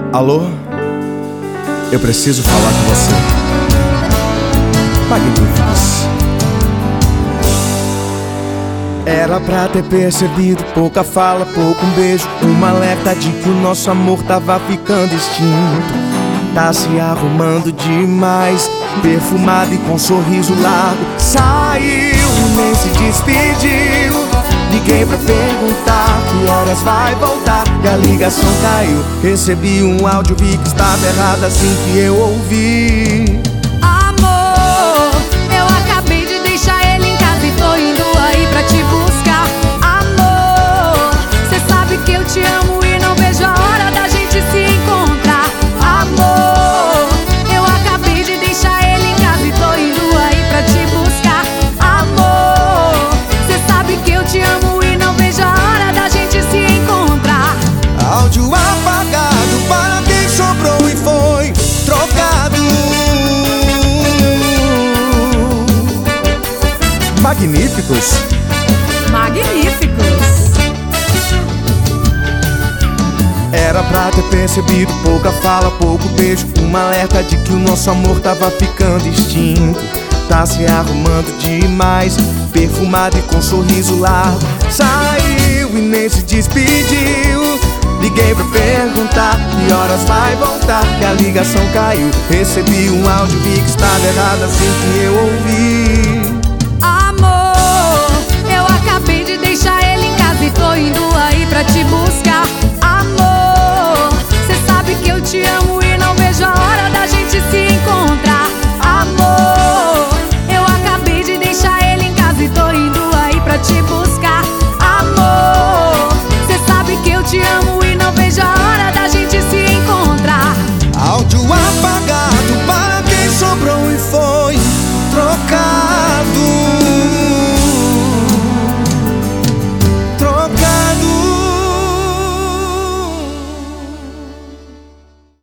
Alô? Eu preciso falar com você. Magníficos. Era pra ter percebido, pouca fala, pouco um beijo, uma alerta de que o nosso amor tava ficando extinto. Tá se arrumando demais, perfumado e com sorriso largo. Saiu, nem se despediu. Liguei pra perguntar que horas vai voltar, e a ligação caiu. Recebi um áudio, vi que estava errado assim que eu ouvi. Amor, eu acabei de deixar ele em casa e tô indo aí pra te buscar. Amor, cê sabe que eu te amo e não vejo a hora da gente se encontrar. Amor, eu acabei de deixar ele em casa e tô indo aí pra te buscar. Amor, cê sabe que eu te amo e não vejo a hora da gente se encontrar. Áudio apagado para quem sobrou e foi trocado. Magníficos. Magníficos. Era pra ter percebido, pouca fala, pouco beijo, uma alerta de que o nosso amor tava ficando extinto. Tá se arrumando demais, perfumado e com sorriso largo. Saiu e nem se despediu. Liguei pra perguntar que horas vai voltar, que a ligação caiu. Recebi um áudio, vi que estava errado assim que eu ouvi.